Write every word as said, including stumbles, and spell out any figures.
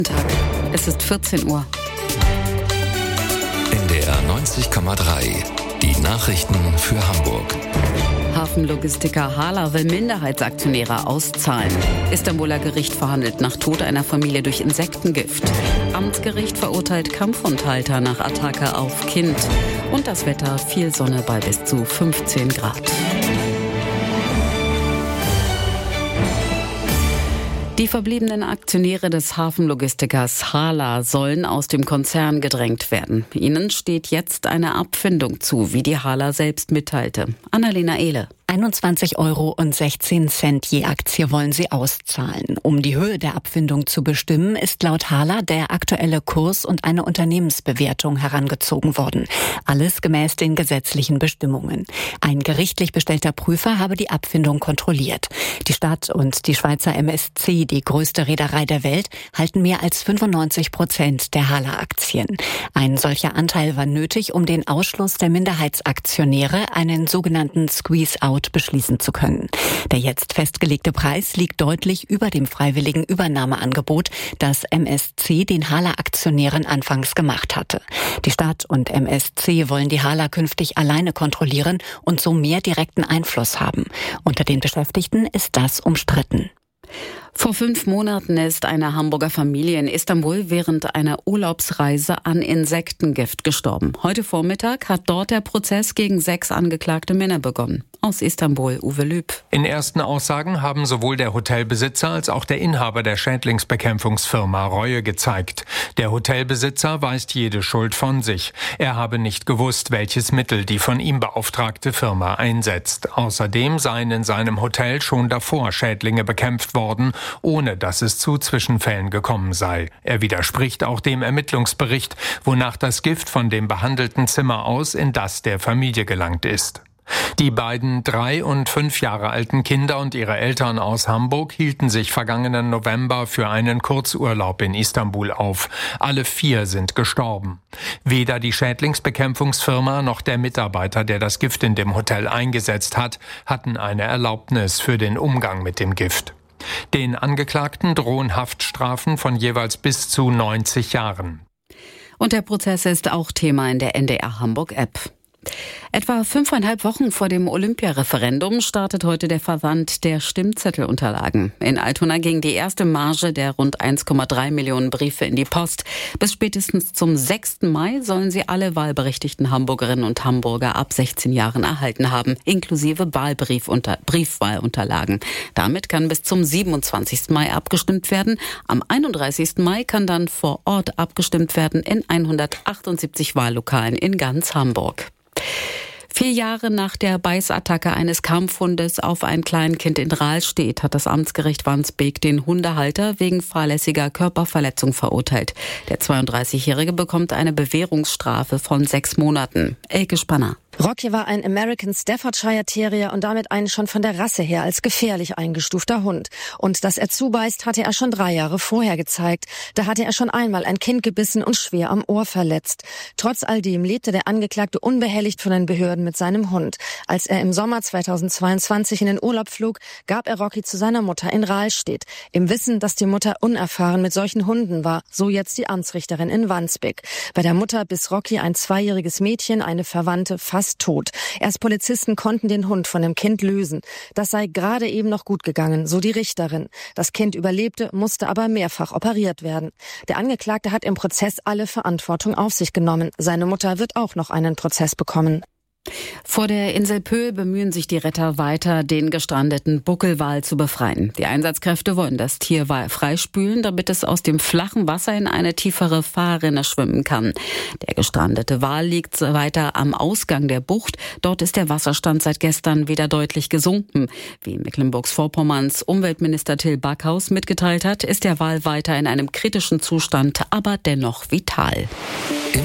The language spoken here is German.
Tag. Es ist vierzehn Uhr. N D R neunzig Komma drei. Die Nachrichten für Hamburg. Hafenlogistiker Hala will Minderheitsaktionäre auszahlen. Istanbuler Gericht verhandelt nach Tod einer Familie durch Insektengift. Amtsgericht verurteilt Kampfhundhalter nach Attacke auf Kind. Und das Wetter, viel Sonne bei bis zu fünfzehn Grad. Die verbliebenen Aktionäre des Hafenlogistikers Hala sollen aus dem Konzern gedrängt werden. Ihnen steht jetzt eine Abfindung zu, wie die Hala selbst mitteilte. Annalena Ehle. einundzwanzig Euro und sechzehn Cent je Aktie wollen sie auszahlen. Um die Höhe der Abfindung zu bestimmen, ist laut Hala der aktuelle Kurs und eine Unternehmensbewertung herangezogen worden. Alles gemäß den gesetzlichen Bestimmungen. Ein gerichtlich bestellter Prüfer habe die Abfindung kontrolliert. Die Stadt und die Schweizer M S C, die größte Reederei der Welt, halten mehr als fünfundneunzig Prozent der Hala-Aktien. Ein solcher Anteil war nötig, um den Ausschluss der Minderheitsaktionäre, einen sogenannten Squeeze-Out, beschließen zu können. Der jetzt festgelegte Preis liegt deutlich über dem freiwilligen Übernahmeangebot, das M S C den Hala-Aktionären anfangs gemacht hatte. Die Stadt und M S C wollen die Hala künftig alleine kontrollieren und so mehr direkten Einfluss haben. Unter den Beschäftigten ist das umstritten. Vor fünf Monaten ist eine Hamburger Familie in Istanbul während einer Urlaubsreise an Insektengift gestorben. Heute Vormittag hat dort der Prozess gegen sechs angeklagte Männer begonnen. Aus Istanbul, Uwe Lüb. In ersten Aussagen haben sowohl der Hotelbesitzer als auch der Inhaber der Schädlingsbekämpfungsfirma Reue gezeigt. Der Hotelbesitzer weist jede Schuld von sich. Er habe nicht gewusst, welches Mittel die von ihm beauftragte Firma einsetzt. Außerdem seien in seinem Hotel schon davor Schädlinge bekämpft worden, ohne dass es zu Zwischenfällen gekommen sei. Er widerspricht auch dem Ermittlungsbericht, wonach das Gift von dem behandelten Zimmer aus in das der Familie gelangt ist. Die beiden drei und fünf Jahre alten Kinder und ihre Eltern aus Hamburg hielten sich vergangenen November für einen Kurzurlaub in Istanbul auf. Alle vier sind gestorben. Weder die Schädlingsbekämpfungsfirma noch der Mitarbeiter, der das Gift in dem Hotel eingesetzt hat, hatten eine Erlaubnis für den Umgang mit dem Gift. Den Angeklagten drohen Haftstrafen von jeweils bis zu neunzig Jahren. Und der Prozess ist auch Thema in der N D R Hamburg-App. Etwa fünfeinhalb Wochen vor dem Olympiareferendum startet heute der Versand der Stimmzettelunterlagen. In Altona ging die erste Marge der rund eins Komma drei Millionen Briefe in die Post. Bis spätestens zum sechsten Mai sollen sie alle wahlberechtigten Hamburgerinnen und Hamburger ab sechzehn Jahren erhalten haben, inklusive Wahlbriefunter- Briefwahlunterlagen. Damit kann bis zum siebenundzwanzigsten Mai abgestimmt werden. Am einunddreißigsten Mai kann dann vor Ort abgestimmt werden in hundertachtundsiebzig Wahllokalen in ganz Hamburg. Vier Jahre nach der Beißattacke eines Kampfhundes auf ein Kleinkind in Rahlstedt hat das Amtsgericht Wandsbek den Hundehalter wegen fahrlässiger Körperverletzung verurteilt. Der zweiunddreißigjährige bekommt eine Bewährungsstrafe von sechs Monaten. Elke Spanner. Rocky war ein American Staffordshire Terrier und damit ein schon von der Rasse her als gefährlich eingestufter Hund. Und dass er zubeißt, hatte er schon drei Jahre vorher gezeigt. Da hatte er schon einmal ein Kind gebissen und schwer am Ohr verletzt. Trotz all dem lebte der Angeklagte unbehelligt von den Behörden mit seinem Hund. Als er im Sommer zweitausendzweiundzwanzig in den Urlaub flog, gab er Rocky zu seiner Mutter in Rahlstedt. Im Wissen, dass die Mutter unerfahren mit solchen Hunden war, so jetzt die Amtsrichterin in Wandsbek. Bei der Mutter biss Rocky ein zweijähriges Mädchen, eine Verwandte, fast tot. Erst Polizisten konnten den Hund von dem Kind lösen. Das sei gerade eben noch gut gegangen, so die Richterin. Das Kind überlebte, musste aber mehrfach operiert werden. Der Angeklagte hat im Prozess alle Verantwortung auf sich genommen. Seine Mutter wird auch noch einen Prozess bekommen. Vor der Insel Pöhl bemühen sich die Retter weiter, den gestrandeten Buckelwal zu befreien. Die Einsatzkräfte wollen das Tier freispülen, damit es aus dem flachen Wasser in eine tiefere Fahrrinne schwimmen kann. Der gestrandete Wal liegt weiter am Ausgang der Bucht. Dort ist der Wasserstand seit gestern wieder deutlich gesunken. Wie Mecklenburgs-Vorpommerns Umweltminister Till Backhaus mitgeteilt hat, ist der Wal weiter in einem kritischen Zustand, aber dennoch vital.